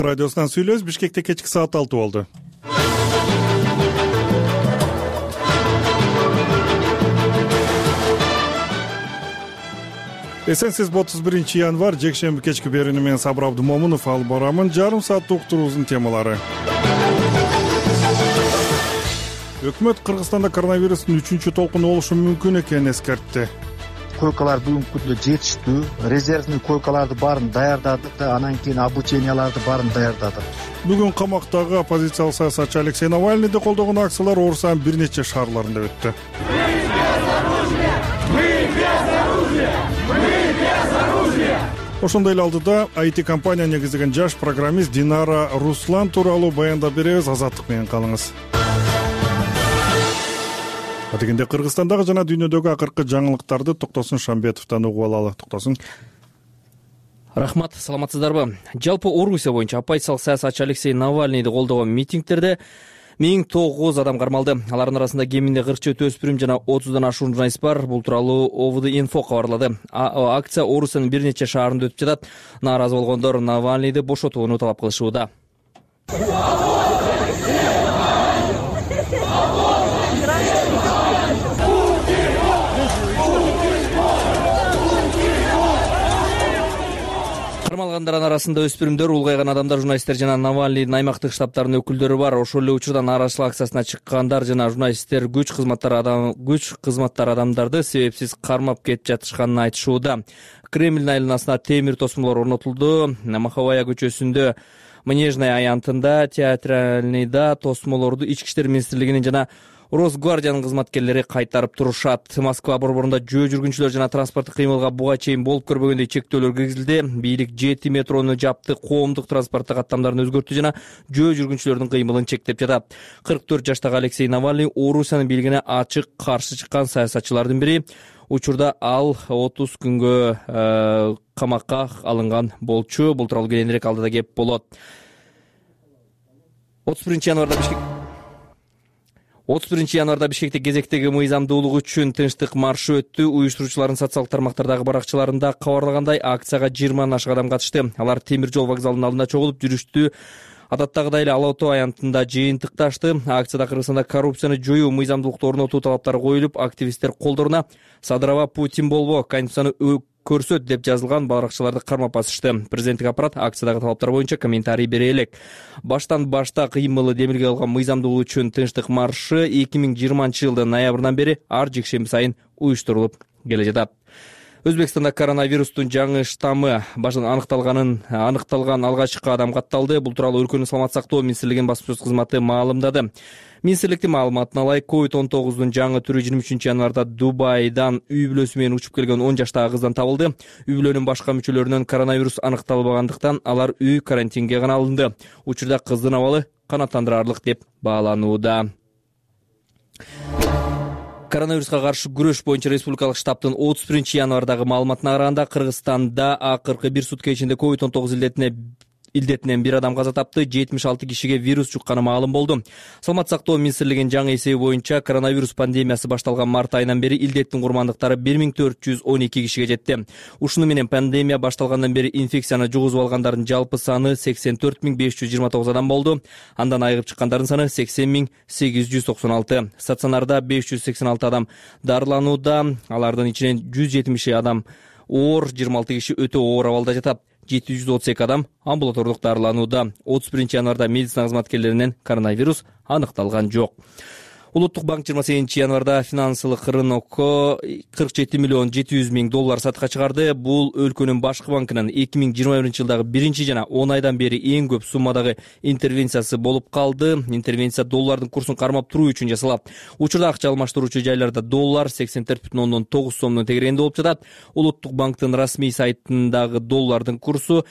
Радиосунан сүйлөбүз. Бишкекте кечки саат 6 болду. Эсенсиз 31 январь жекшемби кечки берүүнү мен Сабыр Абдымомунов алып барамын. Жарым сааттык уктуруубуздун темалары. Өкмөт Кыргызстанда коронавирустун 3-чү толкуну болушу мүмкүн экенин эскертти. Койкалар бүгүнкү күндө жетиштүү. Резервный койкаларды баарын даярдадык да, анан кийин обученияларды баарын даярдадык. Бүгүн камактагы оппозициялык саясатчы Алексей Навальныйды колдогон акциялар Орусиянын бир нече шаарларында өттү. Ошондой эле алдыда IT компания негиздеген жаш программист Динара Руслан тууралуу баяндап беребиз. Азаттык менен калыңыз. Дегенде Кыргызстандагы жана дүйнөдөгү акыркы жаңылыктарды Токтосун Шамбетовдон угуп алалы. Токтосун. Рахмат, саламатсыздарбы? Жалпы Орусия боюнча оппозициялык саясатчы Алексей Навальныйды колдогон митингтерде 1009 адам кармалды. Алардын арасында кеминде 44 өспүрүм жана 30дан ашуун журналист бар. Бул тууралуу ОВД-Инфо кабарлады. Акция Орусиянын бир нече шаарында өтүп жатат. Нааразы болгондор Навальныйды бошотууну талап кылышууда. 'Кармалгандардын арасында өспүрүмдөр, улгайган адамдар, журналисттер жана Навальныйдын аймактык штабтарынын өкүлдөрү бар. Ошол эле учурда нааразычылык акциясына чыккандар жана журналисттер күч кызматтары адамдарды себепсиз кармап кетип жатышканын айтышууда. Кремль айланасына темир тосмолор орнотулду. Маховая көчөсүндө Манежная аянтында, Театральныйда тосмолорду Ички иштер министрлигинин жана Росгвардиянын кызматкерлери кайтарып турушат. Москва борборунда жөө жүргүнчүлөр жана транспорттук кыймылга буга чейин болуп көрбөгөндөй чектөөлөр киргизилди. Бийлик 7 метрону жапты, коомдук транспорттук каттамдарын өзгөрттү жана жөө жүргүнчүлөрдүн кыймылын чектеп жатат. 44 жаштагы Алексей Навальный Орусиянын бийлигине ачык каршы чыккан саясатчылардын бири. Учурда ал 30 күнгө камакка алынган болчу. Бул тууралуу кийинирээк алдыда кеп болот. 31 январда Бишкекте кезектеги мыйзамдуулук үчүн тынчтык маршы өттү. Уюштуруучулардын социалдык тармактардагы баракчаларында кабарлагандай акцияга 20 ашык адам катышты. Алар темир жол вокзалынын алдында чогулуп жүрүштү. Адаттагыдай эле Ала Тоо аянтында жыйынтыкташты. Акцияда Кыргызстанда коррупцияны жоюу, мыйзамдуулукту орнотуу талаптары коюлуп, активисттер колдоруна "Садырова Путин болбо, Конституцияны көрсөт" деп жазылган баракчаларды кармап басышты. Президенттик аппарат акциядагы талаптар боюнча комментарий бере элек. Баштан башта кыймылы демилге алган мыйзамдуулук үчүн тынчтык маршы 2020 жылдын ноябрынан бери ар жекшемби сайын уюштурулуп келе жатат. Өзбекстанда коронавирустун жаңы штаммы аныкталган алгачкы адам катталды. Бул тууралуу өлкөнүн саламаттык сактоо министрлигинин басма сөз кызматы маалымдады. Министрликтин маалыматына ылайык, COVID-19 жаңы түрү 23 январда Дубайдан үй бүлөсү менен учуп келген 10 жаштагы кыздан табылды. Үй бүлөнүн башка мүчөлөрүнөн коронавирус аныкталбагандыктан алар үй карантинге гана алынды. Учурда кыздын абалы канааттандырарлык деп бааланууда. Коронавируска каршы күрөш боюнча республикалык штабтын 31 январдагы маалыматына караганда Кыргызстанда акыркы бир сутка ичинде COVID-19 илдетинен бир адам каза тапты, 76 кишиге вирус жукканы маалым болду. Саламаттык сактоо министрлигинин жаңы эсеби боюнча коронавирус пандемиясы башталган март айынан бери илдеттин курмандыктары 1412 кишиге жетти. Ушуну менен пандемия башталгандан бери инфекцияны жугузуп алгандардын жалпы саны 84529 адам болду. Андан айыгып чыккандардын саны 80896. Стационарда 586 адам дарыланууда. Алардын ичинен 170 адам оор, 26 киши өтө оор абалда жатат. 732 адам амбулатордук дарыланууда. 31 январда медицина кызматкерлеринен коронавирус аныкталган жок. Улуттук банк 28 январда финансылык рынокко 47 миллион 700 миң доллар сатка чыгарды. Бул өлкөнүн башкы банкынын 2021 жылдагы 1 жана 10 айдан бери эң көп суммадагы интервенциясы болуп калды. Интервенция доллардын курсун кармап туруу үчүн жасалат. Учурда акча алмаштыруучу жайларда доллар 84,9 сомдун тегерегинде болуп жатат. Улуттук банктын расмий сайтындагы доллардын курсу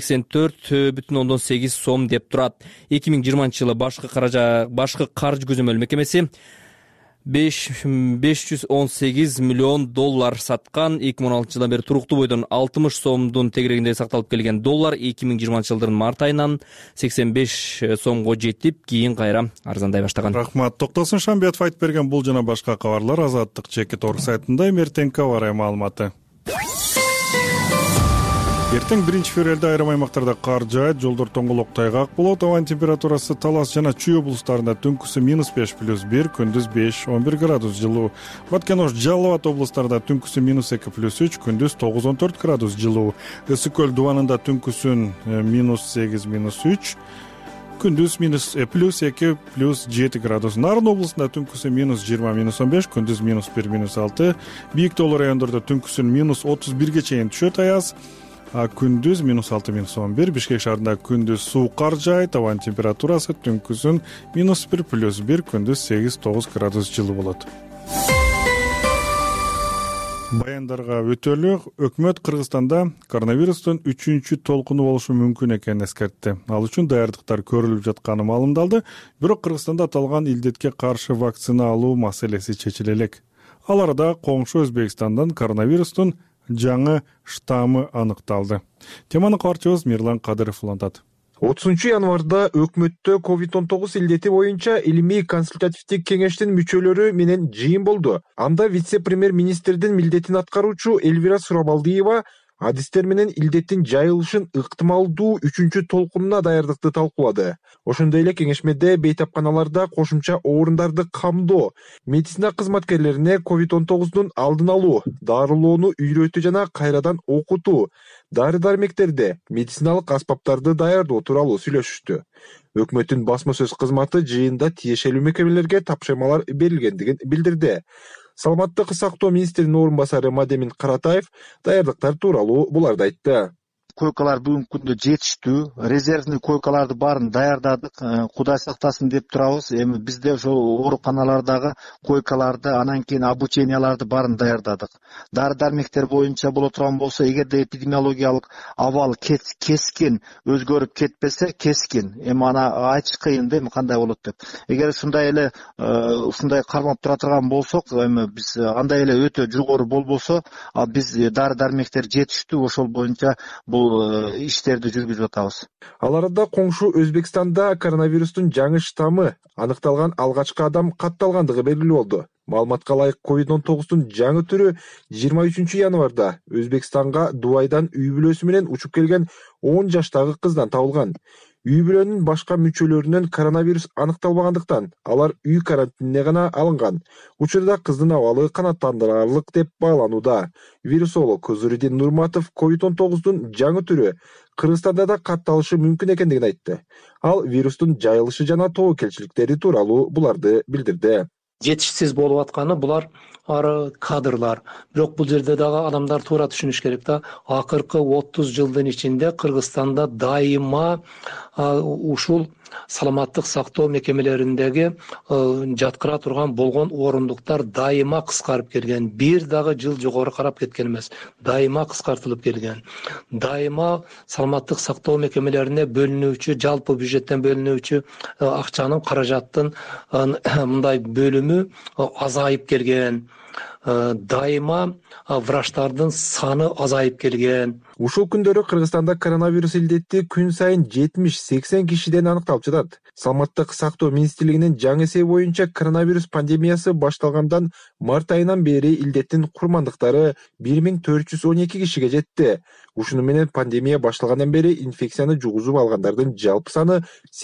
84,8 сом деп турат. 2020 жылы башкы каржы көзөмөл мекемеси 518 миллион доллар саткан. 2016 жылдан бери туруктуу бойдон 60 сомдун тегерегинде сакталып келген доллар 2020 жылдын март айынан 85 сомго жетип, кийин кайра арзандай баштаган. Рахмат. Токтосун Шамбетов айтып берген бул жана башка кабарлар Азаттык Чекит орг сайтында. Мертеңки кабар маалыматы. Эртең 1-февралда айрым аймактарда кар жаайт, жолдор тоңголок тайгак болот. Абанын температурасы Талас жана Чүй облустарында түнкүсү -5 + 1, күндүз 5-11 градус жылуу. Баткен Ош, Жалал Абад облустарында түнкүсү -2 + 3, күндүз 9-14 градус жылуу. Ысык көл Дубанында түнкүсүн -8 - 3, күндүз +2 + 7 градус. Нарын облусунда түнкүсү -20 - 15, күндүз -1 - 6. Бийик тоолуу райондордо түнкүсүн -31ге чейин түшөт аяз. Күндүз -6 - 11. Бишкек шаарында күндүз суук кар жаайт. Абанын температурасы түнкүсүн -1 + 1, күндүз 8-9 градус жылуу болот. Баяндарга өтөлү. Өкмөт Кыргызстанда коронавирустун 3-чү толкуну болушу мүмкүн экенин эскертти. Ал үчүн даярдыктар көрүлүп жатканы маалымдалды. Бирок Кыргызстанда аталган илдетке каршы вакцина алуу маселеси чечиле элек. Ал арада коңшу Өзбекстандан коронавирустун жаңы штаммы аныкталды. Теманы кабарчыбыз Мирлан Кадыров улантат. 30 январда өкмөттө COVID-19 илдети боюнча илимий консультативдик кеңештин мүчөлөрү менен жыйын болду. Анда вице-премьер-министрдин милдетин аткаруучу Эльвира Сурабалдиева адистер менен илдеттин жайылышын ыктымалдуу 3-чү толкунуна даярдыкты талкуулады. Ошондой эле кеңешмеде бейтапканаларда кошумча орундарды камдоо, медицина кызматкерлерине COVID-19дун алдын алуу, дарылоону үйрөтүү жана кайрадан окутуу, дары-дармектерди, медициналык аспаптарды даярдоо тууралуу сүйлөшүштү. Өкмөттүн басма сөз кызматы жыйында тиешелүү мекемелерге тапшырмалар берилгендигин билдирди. Саламаттык сактоо министринин орун басары Мадемин Каратаев даярдыктар тууралуу буларды айтты. Койкалар бүгүнкү күндө жетиштүү, резервный койкаларды баарын даярдадык. Кудай сактасын деп турабыз. Эми бизде ошо ооруканалардагы койкаларды, анан кийин обученияларды баарын даярдадык. Дары-дармектер боюнча боло турган болсо, эгерде эпидемиологиялык абал кескин өзгөрүп кетпесе, кескин. Эми аны айтыш кыйын да, эми кандай болот деп. Эгер ушундай эле ушундай кармап тура турган болсок, эми биз андай эле өтө жогору болбосо, биз дары-дармектер жетиштүү, ошол боюнча бул иштерди жүргүзүп атабыз. Ал арада коңшу Өзбекстанда коронавирустун жаңы штаммы аныкталган алгачкы адам катталгандыгы белгилүү болду. Маалыматка ылайык COVID-19дун жаңы түрү 23 январда Өзбекстанга Дубайдан үй бүлөсү менен учуп келген 10 жаштагы кыздан табылган. Үй бүлөнүн башка мүчөлөрүнөн коронавирус аныкталбагандыктан алар үй карантинине гана алынган. Учурда кыздын абалы канааттандырарлык деп бааланууда. Вирусолог Зуридин Нурматов COVID-19дун жаңы түрү Кыргызстанда да катталышы мүмкүн экендигин айтты. Ал вирустун жайылышы жана тобокелчиликтери тууралуу буларды билдирди. Жетишсиз болуп атканы булар кадрлар. Бирок бул жерде дагы адамдар туура түшүнүш керек да. Акыркы 30 жылдын ичинде Кыргызстанда дайыма ушул саламаттык сактоо мекемелериндеги жаткыра турган болгон орундуктар дайыма кыскарып келген. Бир дагы жыл жогору карап кеткен эмес. Дайыма кыскартылып келген. Дайыма саламаттык сактоо мекемелерине бөлүнүүчү, жалпы бюджеттен бөлүнүүчү акчанын, каражаттын мындай бөлүмү азайып келген. Дайыма врачтардын саны азайып келген. Ушул күндөрү Кыргызстанда коронавирус илдети күн сайын 70-80 кишиден аныкталып жатат. Саламаттык сактоо министрлигинин жаңы эсеби боюнча коронавирус пандемиясы башталгандан март айынан бери илдеттин курмандыктары 1412 кишиге жетти. Ушуну менен пандемия башталгандан бери инфекцияны жугузуп алгандардын жалпы саны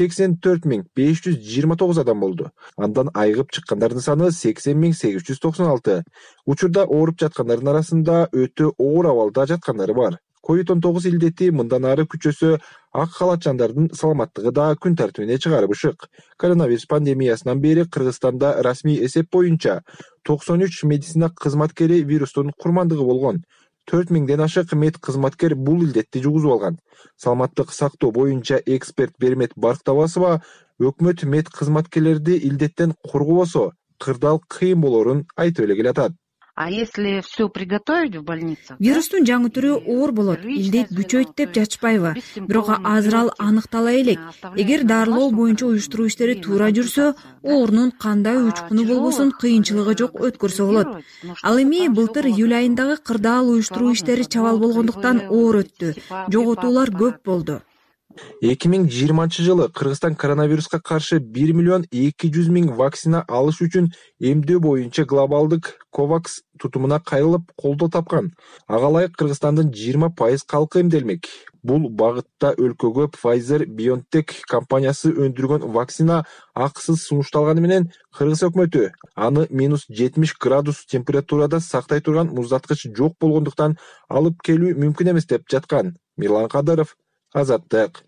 84.529 адам болду. Андан айыгып чыккандардын саны 80.896. Учурда ооруп жаткандардын арасында өтө оор абалда жаткандары бар. COVID-19 илдети мындан ары күчөсө, ак халатчандардын саламаттыгы да күн тартибине чыгарып ышык. Коронавирус пандемиясынан бери Кыргызстанда расмий эсеп боюнча 93 медицина кызматкери вирустун курмандыгы болгон. 4000ден ашык мед кызматкер бул илдетти жугузуп алган. Саламаттык сактоо боюнча эксперт Бермет Барктабасова өкмөт мед кызматкерлерди илдеттен коргобосо, кырдаал кыйын болорун айтып эле келатат. А если все приготовить в больницах? Вирустун жаңы түрү оор болот, илдет күчөйт деп жатышпайбы? Бирок азырал аныктала элек. Эгер дарылоо боюнча уюштуруу иштери туура жүрсө, оорунун кандай учкуну болбосун кыйынчылыгы жок өткөрсө болот. Ал эми былтыр июль айындагы кырдаал уюштуруу иштери чабал болгондуктан оор өттү. Жоготуулар көп болду. 2020 Кыргызстан коронавируска каршы 1.200.000 вакцина алыш үчүн эмдөө боюнча глобалдык COVAX тутумуна кайрылып колдоо тапкан. Ага ылайык Кыргызстандын 20% калкы эмделмек. Бул багытта өлкөгө Pfizer-BioNTech компаниясы өндүргөн вакцина акысыз сунушталганы менен Кыргыз өкмөтү аны -70 градус температурада сактай турган муздаткыч жок болгондуктан алып келүү мүмкүн эмес деп жаткан. Мирлан Кадыров, Азаттык.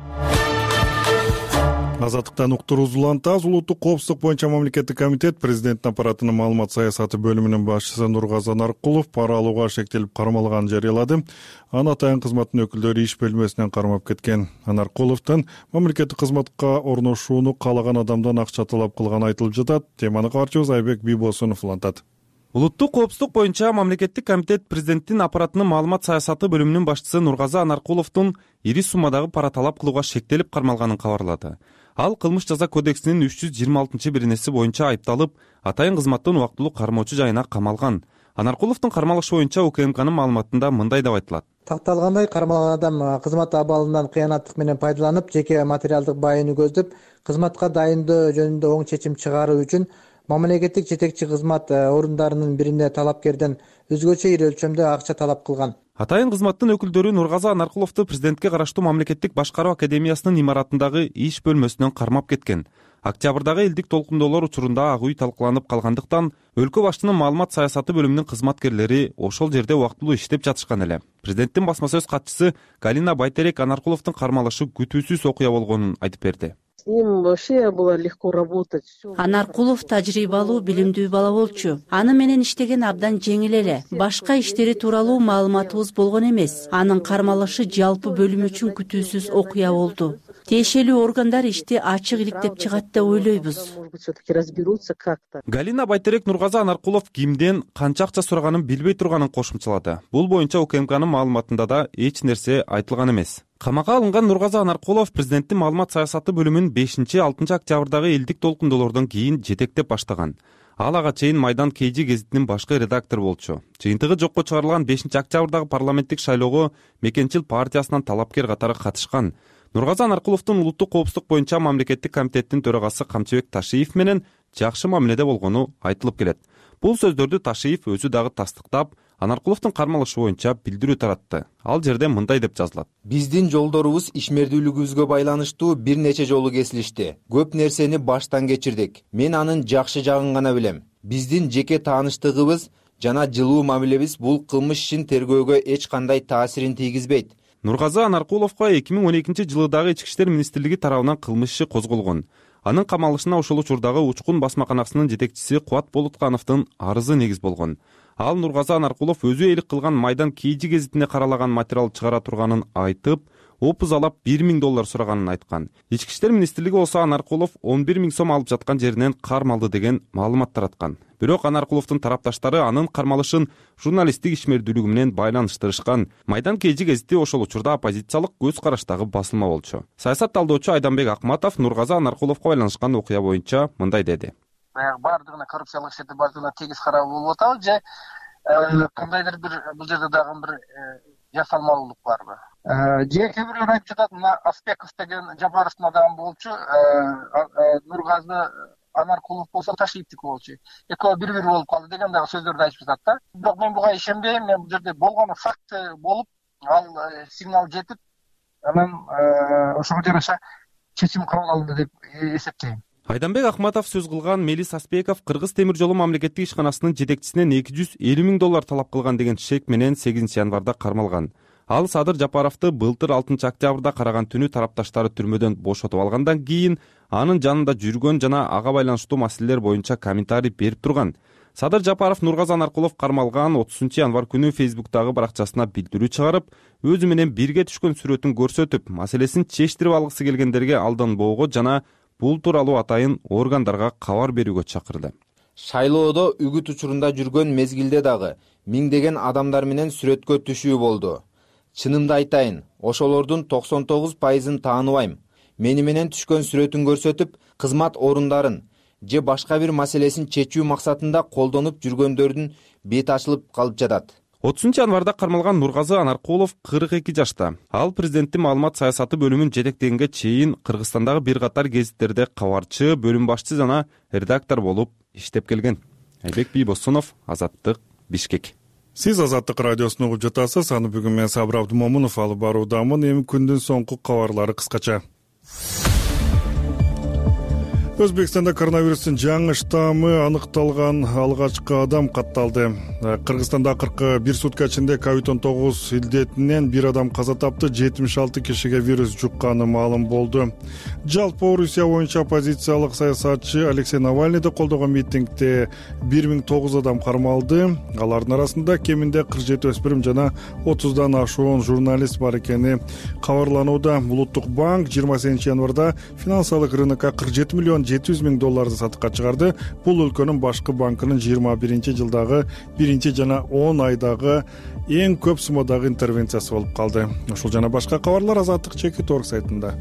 Азаттыктан уктуруубуз улантабыз. Улуттук коопсуздук боюнча мамлекеттик комитет президенттин аппаратынын маалымат саясаты бөлүмүнүн башчысы Нургазы Анаркулов пара алууга шектелип кармалганын жарыялады. Аны атайын кызматтын өкүлдөрү иш бөлмөсүнөн кармап кеткен. Анаркуловдун мамлекеттик кызматка орношууну каалаган адамдан акча талап кылганы айтылып жатат. Теманы кабарчыбыз Айбек Бийбосунов улантат. Улуттук коопсуздук боюнча мамлекеттик комитет президенттин аппаратынын маалымат саясаты бөлүмүнүн башчысы Нургазы Анаркуловдун ири суммадагы пара талап кылууга шектелип кармалганын кабарлады. Ал кылмыш жаза кодексинин 326-беренеси боюнча айыпталып, атайын кызматтын убактылуу кармоочу жайына камалган. Анаркуловдун кармалышы боюнча УКМКнын маалыматында мындай деп айтылат. Такталгандай, кармалган адам кызмат абалынан кыянаттык менен пайдаланып, жеке материалдык байыны көздөп, кызматка дайындоо жөнүндө оң чечим чыгаруу үчүн мамлекеттик жетекчи кызмат орундарынын бирине талапкерден өзгөчө ири өлчөмдө акча талап кылган. Атайын кызматтын өкүлдөрү Нургазы Анаркуловду президентке караштуу мамлекеттик башкаруу академиясынын имаратындагы иш бөлмөсүнөн кармап кеткен. Октябрдагы элдик толкундоолор учурунда ак үй талкууланып калгандыктан өлкө башчынын маалымат саясаты бөлүмүнүн кызматкерлери ошол жерде убактылуу иштеп жатышкан эле. Президенттин басма сөз катчысы Галина Байтерек Анаркуловдун кармалышы күтүүсүз окуя болгонун айтып берди. С ним вообще было легко работать. Анаркулов тажрыйбалуу, билимдүү бала болчу. Аны менен иштеген абдан жеңил эле. Башка иштери тууралуу маалыматыбыз болгон эмес. Анын кармалышы жалпы бөлүм үчүн күтүүсүз окуя болду. Тиешелүү органдар ишти ачык иликтеп чыгат деп ойлойбуз. Галина Байтерек Нургазы Анаркулов кимден канча акча сураганын билбей турганын кошумчалады. Бул боюнча УКМКнын маалыматында да эч нерсе айтылган эмес. Камакка алынган Нургазы Анаркулов президенттин маалымат саясаты бөлүмүнүн 5-6 октябрдагы элдик толкундоолордон кийин жетектеп баштаган. Ал ага чейин Майдан KG гезитинин башкы редактору болчу. Жыйынтыгы жокко чыгарылган 5-октябрдагы парламенттик шайлоого Мекенчил партиясынан талапкер катары катышкан. Нургазы Анаркуловдун улуттук коопсуздук боюнча мамлекеттик комитеттин төрагасы Камчыбек Ташиев менен жакшы мамиледе болгону айтылып келет. Бул сөздөрдү Ташиев өзү дагы тастыктап, Анаркуловдун кармалышы боюнча билдирүү таратты. Ал жерде мындай деп жазылат. Биздин жолдорубуз ишмердүүлүгүбүзгө байланыштуу бир нече жолу кесилишти. Көп нерсени баштан кечирдик. Мен анын жакшы жагын гана билем. Биздин жеке тааныштыгыбыз жана жылуу мамилебиз бул кылмыш ишин тергөөгө эч кандай таасирин тийгизбейт. Нургазы Анаркуловго 2012-жылы дагы Ички иштер министрлиги тарабынан кылмыш иши козголгон. Анын камалышына ошол учурдагы Учкун басмаканасынын жетекчиси Кубат Болуткановдун арызы негиз болгон. Ал Нургазы Анаркулов өзү элик кылган Майдан KG гезитине каралаган материал чыгара турганын айтып, опузалап $1.000 сураганын айткан. Ички иштер министрлиги болсо Анаркулов 11.000 сом алып жаткан жеринен кармалды деген маалымат тараткан. Бирок Анаркуловдун тарапташтары анын кармалышын журналисттик ишмердүүлүгү менен байланыштырышкан. Майдан KG гезити ошол учурда оппозициялык көз караштагы басылма болчу. Саясат талдоочу Айданбек Акматов Нургазы Анаркуловго байланышкан окуя боюнча мындай деди. Бардыгына коррупциялык иштерди бардыгына тегиз карап болуп атабы же кандайдыр бир бул жерде дагы бир жасалмалуулук барбы? Же кээ бирлер айтып жатат, мына Аспеков деген Жапаровдун адамы болчу, Нургазы Анаркулов болсо Ташиевдики болчу. Экөө бири-бири болуп калды деген дагы сөздөрдү айтып жатат да. Бирок мен буга ишенбейм. Мен бул жерде болгону факт болуп, ал сигнал жетип, анан ошого жараша чечим кабыл алынды деп эсептейм. Айданбек Акматов сөз кылган Мелис Аспеков Кыргыз темир жолу мамлекеттик ишканасынын жетекчисинен $250.000 талап кылган деген шек менен 8-январда кармалган. Ал Садыр Жапаровду былтыр 6-октябрда караган түнү тарапташтары түрмөдөн бошотуп алгандан кийин анын жанында жүргөн жана ага байланыштуу маселелер боюнча комментарий берип турган. Садыр Жапаров Нургазы Анаркулов кармалган 30-январ күнү Фейсбуктагы баракчасына билдирүү чыгарып, өзү менен бирге түшкөн сүрөтүн көрсөтүп, маселесин чечтирип алгысы келгендерге алданбоого жана бул тууралуу атайын органдарга кабар берүүгө чакырды. Шайлоодо үгүт учурунда жүргөн мезгилде дагы миңдеген адамдар менен сүрөткө түшүү болду. Чынымды айтайын, ошолордун 99%-ын тааныбайм. Мени менен түшкөн сүрөтүн көрсөтүп, кызмат орундарын же башка бир маселесин чечүү максатында колдонуп жүргөндөрдүн бети ачылып калып жатат. январда кармалган Нургазы Анаркулов 42 жашта. Ал президенттин маалымат саясаты бөлүмүн жетектегенге чейин Кыргызстандагы бир катар гезиттерде кабарчы, бөлүм башчы жана редактор болуп иштеп келген. Айбек Бийбосунов, Азаттык, Бишкек. Сиз Азаттык радиосун угуп жатасыз. Аны бүгүн мен Сабыр Абдумомунов алып баруудамын. Эми күндүн соңку кабарлары кыскача. Өзбекстанда коронавирустун жаңы штаммы аныкталган алгачкы адам катталды. Кыргызстанда акыркы бир сутка ичинде COVID-19 илдетинен бир адам каза тапты, 76 кишиге вирус жукканы маалым болду. Жалпы Орусия боюнча оппозициялык саясатчы Алексей Навальныйды колдогон митингде 1009 адам кармалды. Алардын арасында кеминде 47 өспүрүм жана 30дан ашуун журналист бар экени кабарланууда. Улуттук банк 28 январда финансылык рынокко 47 миллион $700,000 сатыкка чыгарды. Бул өлкөнүн башкы банкынын 21-жылдагы 1 жана 10 айдагы эң көп суммадагы интервенциясы болуп калды. Ушул жана башка кабарлар Азаттык Чекит.org сайтында.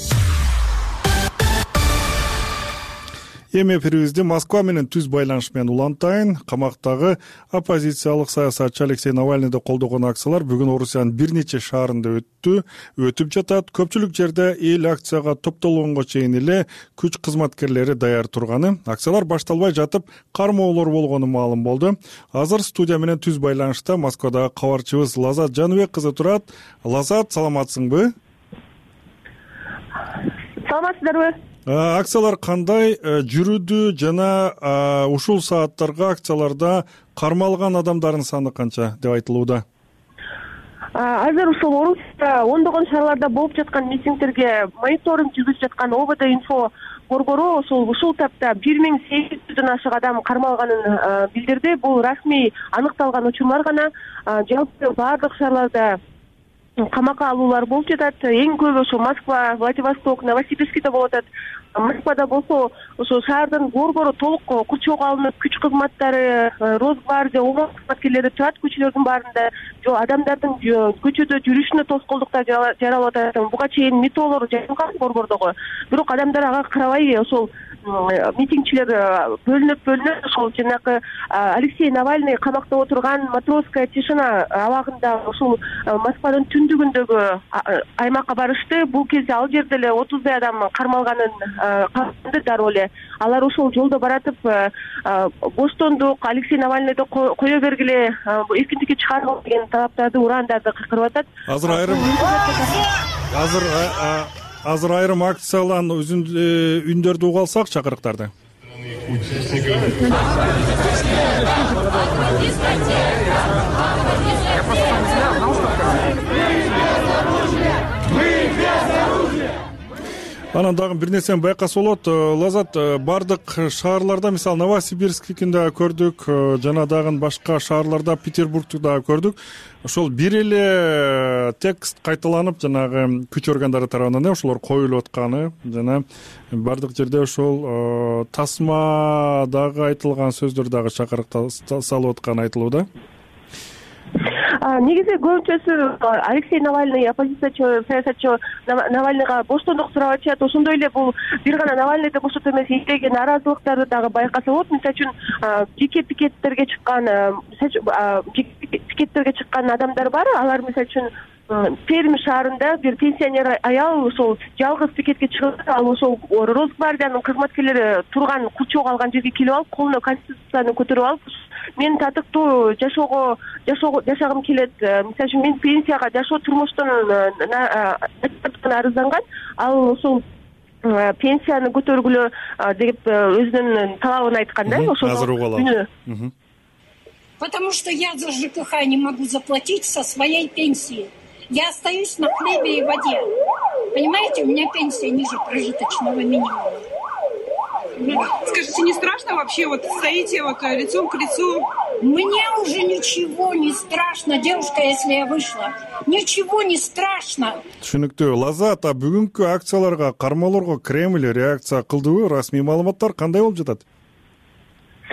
Эми эфирибизди Москва менен түз байланыш менен улантайын. Камактагы оппозициялык саясатчы Алексей Навальныйды колдогон акциялар бүгүн Орусиянын бир нече шаарында өтүп жатат. Көпчүлүк жерде эл акцияга топтолгонго чейин эле күч кызматкерлери даяр турганы, акциялар башталбай жатып кармоолор болгону маалым болду. Азыр студия менен түз байланышта Москвадагы кабарчыбыз Лазат Жаныбек кызы турат. Лазат, саламатсыңбы? Саламатсыздарбы? Акциялар кандай жүрүүдү жана ушул сааттарга акцияларда кармалган адамдардын саны канча деп айтылууда? Азыр ушул Орусияда ондогон шаарларда болуп жаткан митингдерге мониторинг жүргүзүп жаткан ОВД-инфо борбору ушул тапта 1800дөн ашык адам кармалганын билдирди. Бул расмий аныкталган учурлар гана. Жалпы баардык шаарларда камакка алуулар болуп жатат. Эң көбү ошо Москва, Владивосток, Новосибирскте болуп атат. Москвада болсо ошо шаардын борбору толук курчоого алынып, күч кызматтары, Росгвардия, ОМОН кызматкерлери турат көчөлөрдүн баарында. Адамдардын көчөдө жүрүшүнө тоскоолдуктар жаралып атат. Буга чейин митолор жайылган борбордогу. Бирок адамдар ага карабай ошол митингчилер бөлүнүп ошол жанагы Алексей Навальный камакта отурган Матросская тишина абагында ошол Москванын түндүгүндөгү аймакка барышты. Бул кезде ал жерде эле 30 адам кармалганын кабарланды дароо эле. Алар ошол жолдо баратып бостондук, Алексей Навальныйды кое бергиле, эркиндикке чыгаргыла деген талаптарды, урандарды кыйкырып атат. Азыр айрым акциялан үндөрдү угуп алсак чакырыктарды. Анан дагы бир нерсени байкаса болот. Лазат, бардык шаарларда, мисалы Новосибирскин да көрдүк, жана дагы башка шаарларда, Петербургту да көрдүк. Ошол бир эле текст кайталанып, жанагы күч органдары тарабынан ошолор коюлуп атканы жана бардык жерде ошол тасмадагы айтылган сөздөр дагы чакырыкта салып атканы айтылууда. Негизи көбүнчөсү Алексей Навальный, оппозициячы, саясатчы Навальныйга боштондук сурап атышат. Ошондой эле бул бир гана Навальныйды боштотуу эмес, издеген наразылыктарды дагы байкаса болот. Мисалы үчүн жеке пикеттерге чыккан адамдар бар. Алар мисалы үчүн Пермь шаарында бир пенсионер аял ошол жалгыз пикетке чыгып, ал ошол Росгвардиянын кызматкерлери турган курчоого алган жерге келип алып, колуна конституцияны көтөрүп алып, мен татыктуу жашагым келет. Мисалы үчүн мен пенсияга жашоо турмуштун арызданган. Ал ошол пенсияны көтөргүлө деп өзүнүн талабын айткан да. Азыр угуп. Потому что я за ЖКХ не могу заплатить со своей пенсии. Я остаюсь на хлебе и воде. Понимаете, у меня пенсия ниже прожиточного минимума. Скажите, не страшно вообще? Вот стоите вот лицом к лицу? Мне уже ничего не страшно, девушка, если я вышла. Ничего не страшно. Түшүнүктүү. Лазат, бүгүнкү акцияларга, кармоолорго Кремль реакция кылдыбы? Расмий маалыматтар кандай болуп жатат?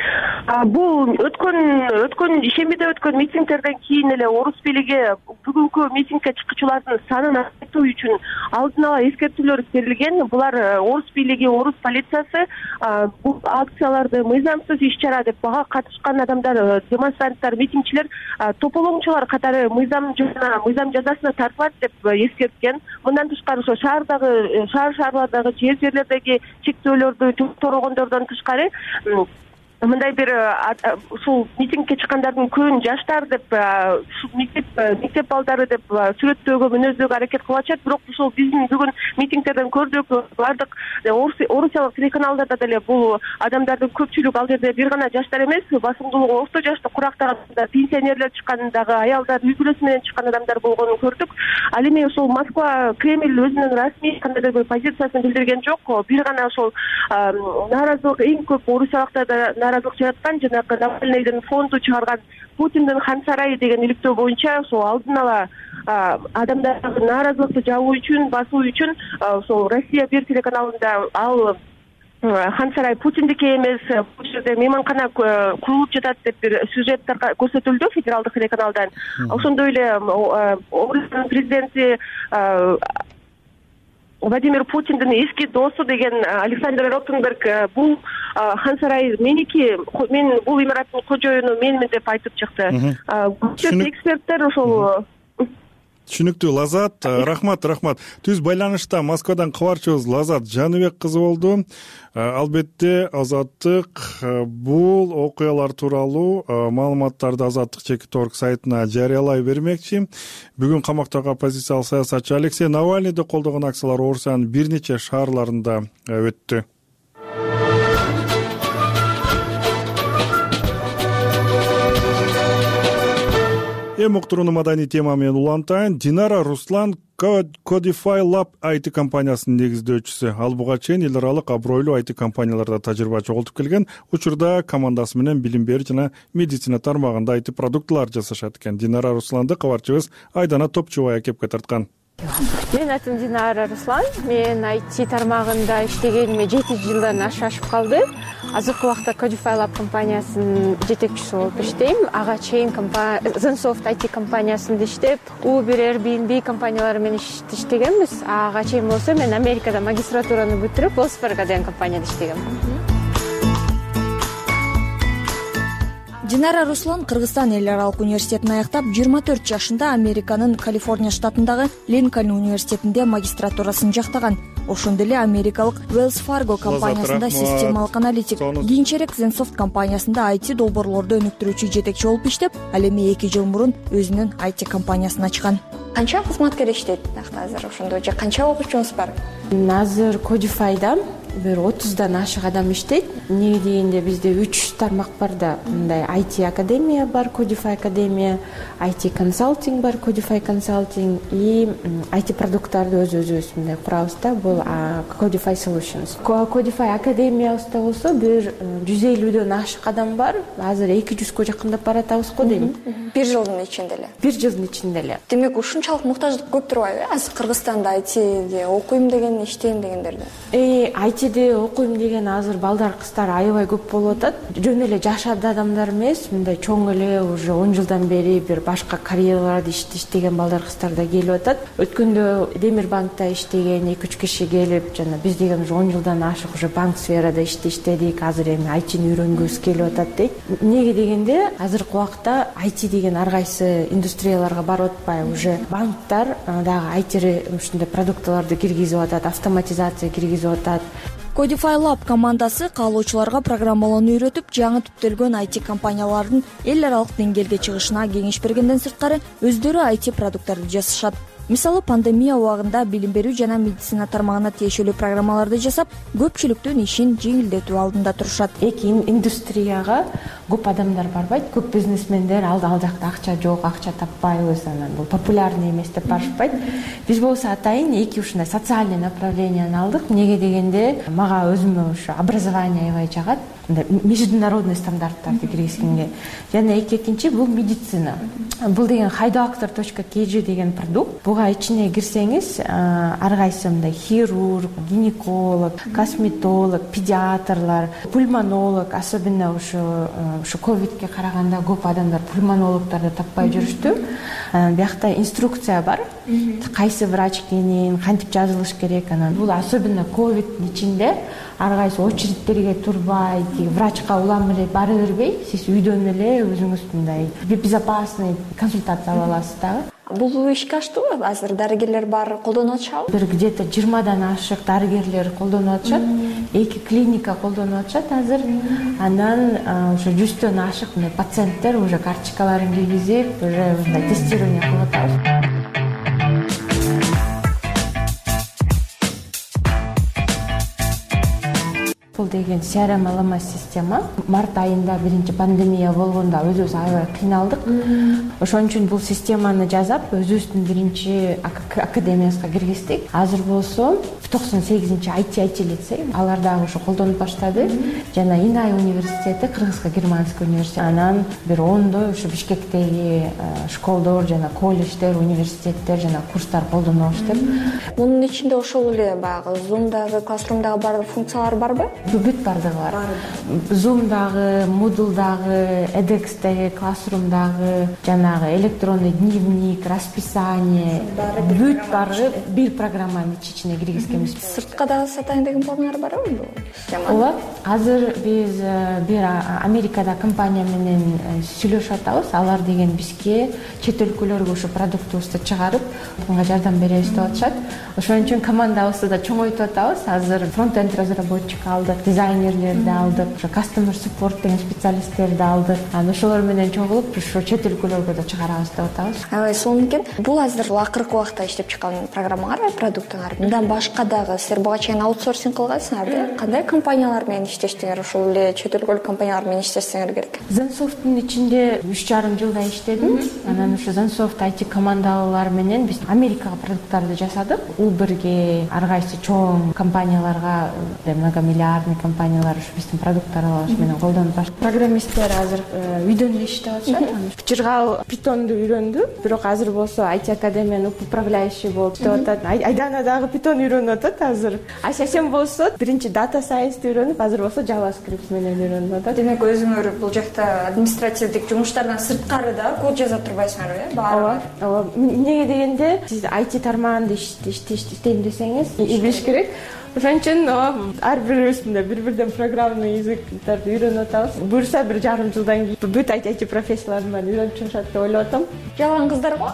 Бул өткөн ишембиде өткөн митингдерден кийин эле орус бийлиги бүгүнкү митингге чыккычылардын санын азайтуу үчүн алдын ала эскертүүлөр берилген. Булар орус бийлиги, орус полициясы бул акцияларды мыйзамсыз иш-чара деп бага катышкан адамдар, демонстранттар, митингчилер тополоңчулар катары мыйзам жазасына тартылат деп эскерткен. Мындан тышкары ошо шаарлардагы жерлердеги чектөөлөрдү жоготторгондордон тышкары мындай бир ушул митингге чыккандардын көбүн жаштар деп, мектеп балдары деп сүрөттөөгө, мүнөздөөгө аракет кылып атышат. Бирок ушул биздин бүгүн митингдерден көрдүк, бардык орусиялык телеканалдарда деле бул адамдардын көпчүлүгү ал жерде бир гана жаштар эмес, басымдуулугу орто жашта курактаган пенсионерлер чыккан, дагы аялдар, үй бүлөсү менен чыккан адамдар болгонун көрдүк. Ал эми ошол Москва, Кремль өзүнүн расмий кандайдыр бир позициясын билдирген жок. Бир гана ошол нааразылык эң көп орусиялыктарда нааразылык жараткан жанагы Навальныйдын фонду чыгарган Путиндин хан сарайы деген иликтөө боюнча ошол алдын ала адамдардагы нааразылыкты жабуу үчүн, басуу үчүн ошол Россия 1 телеканалында ал хан сарай Путиндики эмес, бул жерде мейманкана курулуп жатат деп бир сюжеттер көрсөтүлдү федералдык телеканалдан. Ошондой эле Орусиянын президенти Владимир Путиндин эски досу деген Александр Ротенберг бул хан сарай меники, мен бул имараттын кожоюну менмин деп айтып чыкты. Эксперттер ошол Түшүнүктүү. Лазат, рахмат. Түз байланышта Москвадан кабарчыбыз Лазат Жаныбек кызы болду. Албетте Азаттык бул окуялар тууралуу маалыматтарды Азаттык Чекит.орг сайтына жарыялай бермекчи. Бүгүн камактагы оппозициялык саясатчы Алексей Навальныйды колдогон акциялар Орусиянын бир нече шаарларында өттү. Уктурууну маданий тема менен улантайын. Динара Руслан Codify Lab IT компаниясынын негиздөөчүсү. Ал буга чейин эл аралык абройлуу IT компанияларда тажрыйба чогултуп келген. Учурда командасы менен билим берүү жана медицина тармагында IT продуктулар жасашат экен. Динара Русланды кабарчыбыз Айдана Топчубай кепке тарткан. Менин атым Динара Руслан. Мен IT тармагында иштегениме 7 жылдан ашып калды. Азыркы убакта Codify Lab компаниясынын жетекчиси болуп иштейм. Ага чейин Zensoft IT компаниясында иштеп, Uber, Airbnb компаниялары менен иштегенбиз. Ага чейин болсо мен Америкада магистратураны бүтүрүп, Wells Fargo деген компанияда иштегем. Динара Руслан Кыргызстан эл аралык университетин аяктап, 24 жашында Американын Калифорния штатындагы Линкольн университетинде магистратурасын жактаган. Ошондой эле америкалык Wells Fargo компаниясында системалык аналитик, кийинчерээк Zensoft компаниясында IT долбоорлорду өнүктүрүүчү жетекчи болуп иштеп, ал эми 2 жыл мурун өзүнүн IT компаниясын ачкан. Канча кызматкер иштейт азыр ошондо же канча окуучуңуз бар? Азыр Codify'да бир 30дан ашык адам иштейт. Эмне дегенде бизде 3 тармак бар да. Мындай IT академия бар, Codify академия, IT консалтинг бар, Codify консалтинг и IT продукттарды өзүбүз мындай курабыз да. Бул Codify Solutions. Codify академиябызда болсо бир 150дөн ашык адам бар. Азыр 200гө жакындап баратабыз го дейм. 1 жылдын ичинде эле. 1 жылдын ичинде эле. Демек ушунчалык муктаждык көп турбайбы? Азыр Кыргызстанда ITде окуйм деген, иштейм дегендерде. ITде окуйм деген азыр балдар кыздар аябай көп болуп атат. Жөн эле жаш адамдар эмес, мындай чоң эле уже 10 жылдан бери бир башка карьераларда иштеген балдар кыздар да келип атат. Өткөндө Демирбанкта иштеген 2-3 киши келип, жана биз деген уже 10 жылдан ашык уже банк сферада иштедик, азыр эми ITни үйрөнгүбүз келип атат дейт. Эмнеге дегенде, азыркы убакта IT деген ар кайсы индустрияларга барып атпай, уже банктар дагы IT ушундай продукталарды киргизип атат, автоматизация киргизип атат. Codify Lab командасы каалоочуларга программалоону үйрөтүп, жаңы түптөлгөн IT компаниялардын эл аралык деңгээлге чыгышына кеңеш бергенден сырткары өздөрү IT продукттарды жасашат. Мисалы, пандемия убагында билим берүү жана медицина тармагына тиешелүү программаларды жасап, көпчүлүктүн ишин жеңилдетүү алдында турушат. Эки индустрияга көп адамдар барбайт, көп бизнесмендер ал жакта акча жок, акча таппайбыз, анан бул популярный эмес деп барышпайт. Биз болсо атайын эки ушундай социальный направленияны алдык. Эмнеге дегенде, мага өзүмө ушу образование аябай жагат. Международный стандарттарды киргизгенге. Жана экинчи бул медицина. Бул деген highDoctor.kg деген продукт. Буга ичине кирсеңиз, ар кайсы мындай хирург, гинеколог, косметолог, педиатрлар, пульмонолог, особенно ушу ушу ковидке караганда көп адамдар пульмонологдорду таппай жүрүштү. Биякта инструкция бар. Кайсы врач кенен, кантип жазылыш керек. Анан бул особенно ковиддин ичинде ар кайсы очередтерге турбай, врачка улам эле бара бербей, сиз үйдөн эле өзүңүз мындай безопасный консультация ала аласыз дагы. Бул ишке аштыбы? Азыр дарыгерлер бар колдонуп атышабы? Бир где-то 20дан ашык дарыгерлер колдонуп атышат. 2 клиника колдонуп атышат азыр. Андан ошо 100төн ашык пациенттер уже карточкаларын киргизип, уже мындай тестирование кылып атабыз. Бул деген CRM алама система. Март айында биринчи пандемия болгондо өзүбүз аябай кыйналдык. Ошон үчүн бул системаны жасап, өзүбүздүн биринчи академиясына киргиздик. Азыр болсо 98-чи IT лицей, алар дагы ошо колдонуп баштады. Жана Инай университети, Кыргызско-Германский университет. Анан бир 10дой ошо Бишкектеги школдор жана колледждер, университеттер жана курстар колдонуп атышты. Мунун ичинде ошол эле баягы Zoom'дагы, Classroom'дагы баардык функциялар барбы? Бүт бардыгы бар. Zoom'дагы, Moodle'дагы, edX'деги, Classroom'дагы, жанагы электронный дневник, расписание, бүт бары бир программанын ичине киргизгенбиз. Сыртка дагы сатайын деген пландар барбы бул системаны? Ооба, азыр биз бир Америкада компания менен сүйлөшүп атабыз. Алар деген бизге чет өлкөлөргө ушу продуктубузду чыгарып, буга жардам беребиз деп атышат. Ошон үчүн командабызды да чоңойтуп атабыз. Азыр фронт-энд разработчик алдык, дизайнерлерди алдык, ошо customer support деген специалисттерди алдык. Анан ошолор менен чогулуп, ошо чет өлкөлөргө да чыгарабыз деп атабыз. Аябай сонун экен. Бул азыр акыркы убакта иштеп чыккан программаңар, продуктуңар. Мындан башка дагы силер буга чейин аутсорсинг кылгансыңар, кандай компаниялар менен иштештиңер? Ошол эле чет өлкөлүк компаниялар менен иштесеңер керек. Zensoft'ун ичинде 3,5 жылда иштедим. Анан ошо Zensoft IT командалар менен биз Америкага продукттарды жасадык. Uber'ге, ар кайсы чоң компанияларга, многомиллиардный компаниялар ушу биздин продукттарыбыз менен колдонуп баштады. Программисттер азыр үйдөн эле иштеп атышат. Чыргал Python'ду үйрөндү, бирок азыр болсо IT академиянын управляющий болуп иштеп атат. Айдана дагы Python үйрөнүп атат азыр. Асем болсо биринчи data science үйрөнүп, азыр болсо JavaScript менен үйрөнүп атат. Демек өзүңөр бул жакта административдик жумуштардан сырткары да код жаза турбайсыңарбы, Ооба, ооба. Эмнеге дегенде, сиз IT тармагында иштейм десеңиз, билиш керек. Ошон үчүн ар бирибиз бири-бирден программный языктарды үйрөнүп атабыз. Буюрса 1,5 жылдан кийин бүт IT профессияларын баарын үйрөнүп чыгышат деп ойлоп атам. Жалаң кыздарго?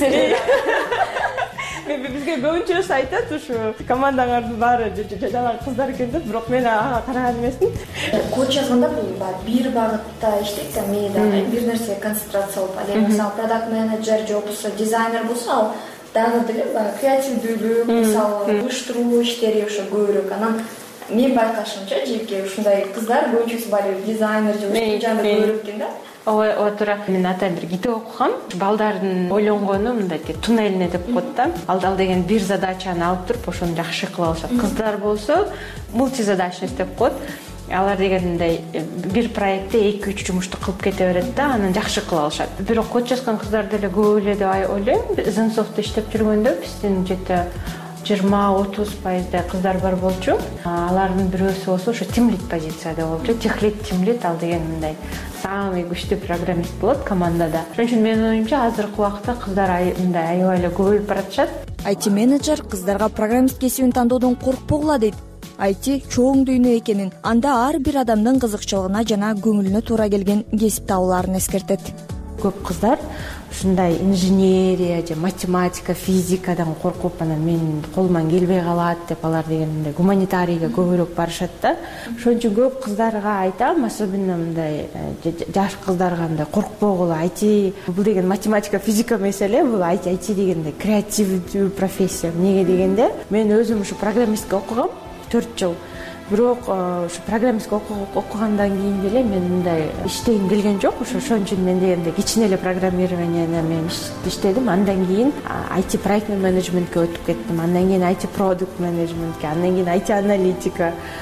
Бизге көбүнчөсү айтат, ушу командаңардын баары жалаң кыздар экен деп, бирок мен ага караган эмесмин. Код жазганда бул бир багытта иштейт, мени дагы бир нерсеге концентрация болуп, ал эми мисалы продакт менеджер же болбосо дизайнер болсо, ал дагы деле креативдүүлүк, мисалы уюштуруу иштери ошо көбүрөөк. Анан мен байкашымча жеке ушундай кыздар көбүнчөсү баары дизайнер же жанр көбүрөөк экен да. Ооба, туура. Мен атайын бир китеп окугам. Балдардын ойлонгону мындай туннелине деп коет да. Ал деген бир задачаны алып туруп, ошону жакшы кыла алышат. Кыздар болсо мультизадачность деп коет. Алар дегенде бир проектте 2-3 жумушту кылып кете берет да, анан жакшы кыла алышат. Бирок код жазган кыздар деле көп эле деп ойлойм. Zensoft'та иштеп жүргөндө биздин жете 20-30% кыздар бар болчу. Алардын бирөөсү болсо ошо тимлит позицияда болчу. Техлит, тимлит ал деген мындай самый күчтүү программист болот командада. Ошон үчүн менин оюмча азыркы убакта кыздар мындай аябай эле көбөйүп баратышат. IT менеджер кыздарга программист кесибин тандоодон коркпогула дейт. IT чоң дүйнө экенин, анда ар бир адамдын кызыкчылыгына жана көңүлүнө туура келген кесип табууларын эскертет. Көп кыздар ушундай инженерия же математика, физикадан коркуп, анан менин колуман келбей калат деп алар дегенде гуманитарийге көбүрөөк барышат да. Ошон үчүн көп кыздарга айтам, особенно мындай жаш кыздарга мындай коркпогула. IT бул деген математика, физика эмес, бул IT дегенде креативдүү профессия. Эмнеге дегенде, мен өзүм ушу программистке окугам 4 жыл. Бирок ушу программистке окугандан кийин деле мен мындай иштегим келген жок. Ошон үчүн мен дегенде кичине эле программированияда мен иштедим. Андан кийин IT проект менеджментке өтүп кеттим. Андан кийин IT продукт менеджментке, андан кийин IT аналитика,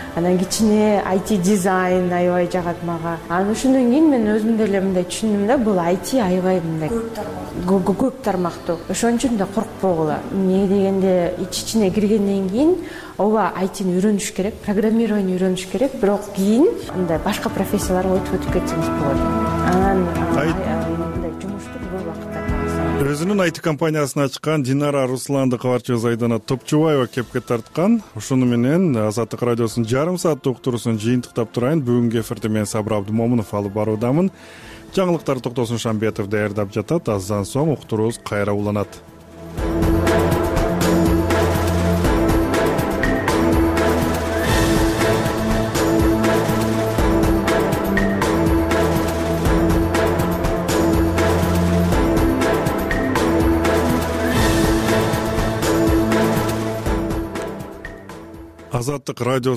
анан кичине IT дизайн аябай жагат мага. Анан ошондон кийин мен өзүм деле мындай түшүндүм да, бул IT аябай мындай көп тармактуу. Ошон үчүн да коркпогула. Эмне дегенде ичине киргенден кийин ооба ITни үйрөнүш керек, программирование үйрөнүш керек, бирок кийин мындай башка профессияларга өтүп кетсеңиз болот. Анан мындай жумушту көп убакытта өзүнүн IT компаниясын ачкан Динара Русланды кабарчыбыз Айдана Топчубаева кепке тарткан. Ошону менен Азаттык радиосунун жарым сааттык уктуруусун жыйынтыктап турайын. Бүгүнкү эфирди мен Сабыр Абдымомунов алып баруудамын. Жаңылыктарды Токтосун Шамбетов даярдап жатат. Аздан соң уктуруубуз кайра уланат. Азаттык радио